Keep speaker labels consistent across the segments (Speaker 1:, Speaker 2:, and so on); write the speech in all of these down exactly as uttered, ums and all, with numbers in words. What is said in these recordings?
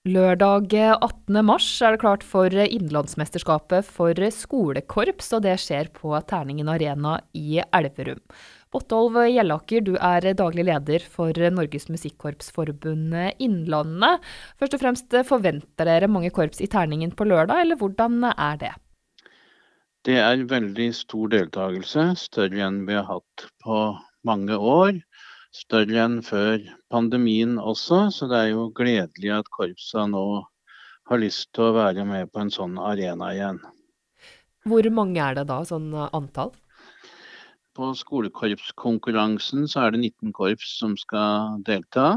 Speaker 1: Lørdag attende mars er det klart for Innlandsmesterskapet for skolekorps, og det skjer på Terningen Arena i Elverum. Bottolv Gjellaker, du er daglig leder for Norges Musikkorpsforbund Innlandet. Først og fremst, forventer dere mange korps i Terningen på lørdag, eller hvordan er det?
Speaker 2: Det er veldig stor deltagelse, større enn vi har hatt på mange år. Større enn før pandemien også, så det er jo gledelig at korpsa nå har lyst til å være med på en sånn arena igjen.
Speaker 1: Hvor mange er det da, sånn antall?
Speaker 2: På skolekorpskonkurransen så er det nitten korps som skal delta.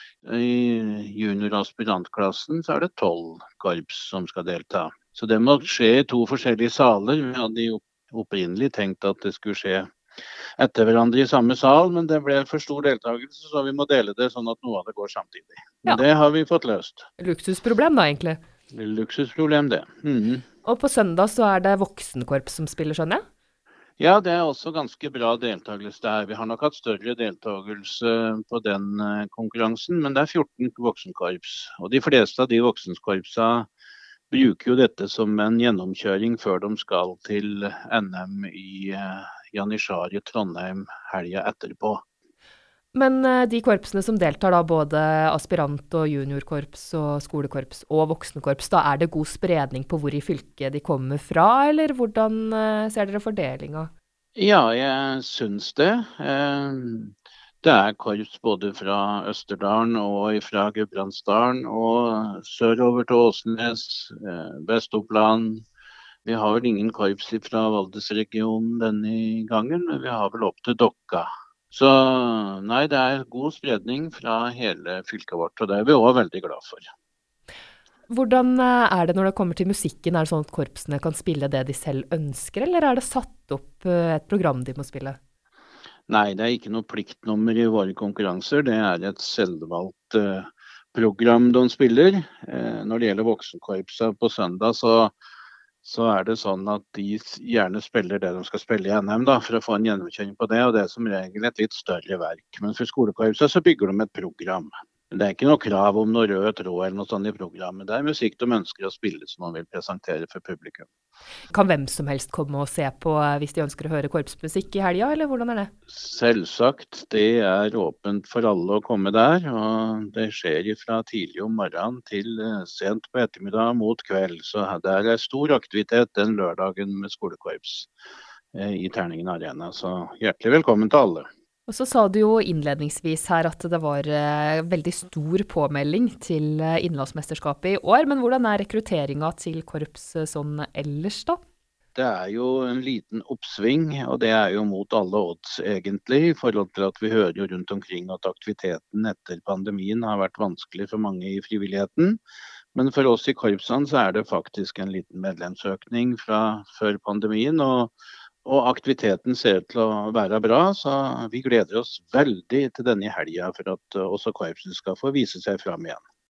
Speaker 2: I junior- og aspirantklassen så er det tolv korps som skal delta. Så det må skje i to forskjellige saler. Vi hadde jo opprinnelig tenkt at det skulle skje etter hverandre i samme sal, men det ble for stor deltakelse, så vi må dele det sånn at noe av det går samtidig. Men
Speaker 1: Ja.
Speaker 2: det har vi fått løst.
Speaker 1: Luksusproblem da, egentlig.
Speaker 2: Luksusproblem det. Mhm.
Speaker 1: Og på søndag så er det voksenkorps som spiller, skjønner jeg?
Speaker 2: Ja, det er også ganske bra deltakelse der. Vi har nok hatt større deltakelse på den eh, konkurransen, men det er fjorten voksenkorps. Og de fleste av de voksenkorpsa bruker jo dette som en gjennomkjøring før de skal til N M i eh, Janitsjar i Trondheim helga etterpå.
Speaker 1: Men eh, de korpsene som deltar da, både aspirant- og juniorkorps og skolekorps og voksenkorps, da er det god spredning på hvor i fylket de kommer fra, eller hvordan eh, ser dere fordelinga?
Speaker 2: Ja, jeg syns det. Eh, Det er korps både fra Østerdalen og fra Gudbrandsdalen og sørover til Åsnes, eh, Vest-Oppland. Vi har vel ingen korps fra Valdresregionen denne gangen, men vi har vel opp til Dokka. Så nei, det er god spredning fra hele fylket vårt, og det er vi også veldig glad for.
Speaker 1: Hvordan eh, er det når det kommer til musikken? Er det sånn at korpsene kan spille det de selv ønsker, eller er det satt opp eh, et program de må spille?
Speaker 2: Nei, det er ikke noe pliktnummer i våre konkurranser. Det er et selvvalgt eh, program de spiller. Eh, når det gjelder voksenkorpsa på søndag, så, så er det sånn at de s- gjerne spiller det de skal spille i N M, da, for å få en gjennomkjøring på det. Og det er som regel et litt større verk. Men for skolekorpsa så bygger de et program. Det er ikke noe krav om noe rød tråd eller noe sånt i programmet. Det er musikk de ønsker å spille som de vil presentere for publikum.
Speaker 1: Kan hvem som helst komme og se på eh, hvis de ønsker å høre korpsmusikk i helga, eller hvordan er det?
Speaker 2: Selvsagt, det er åpent for alle å komme der, og det skjer fra tidlig om morgenen til eh, sent på ettermiddag mot kveld. Så det er stor aktivitet den lørdagen med skolekorps eh, i Terningen Arena. Så hjertelig velkommen til alle.
Speaker 1: Og så sa du jo innledningsvis her at det var eh, veldig stor påmelding til eh, Innlandsmesterskapet i år, men hvordan er rekrutteringa til korps eh, sånn ellers da?
Speaker 2: Det er jo en liten oppsving, og det er jo mot alle odds egentlig, i forhold til at vi hører jo rundt omkring at aktiviteten etter pandemien har vært vanskelig for mange i frivilligheten. Men for oss i korpsene så er det faktisk en liten medlemsøkning fra før pandemien, og, og aktiviteten ser ut til å være bra, så vi gleder oss veldig til denne helga for at uh, også korpsen skal få vise seg fram igjen.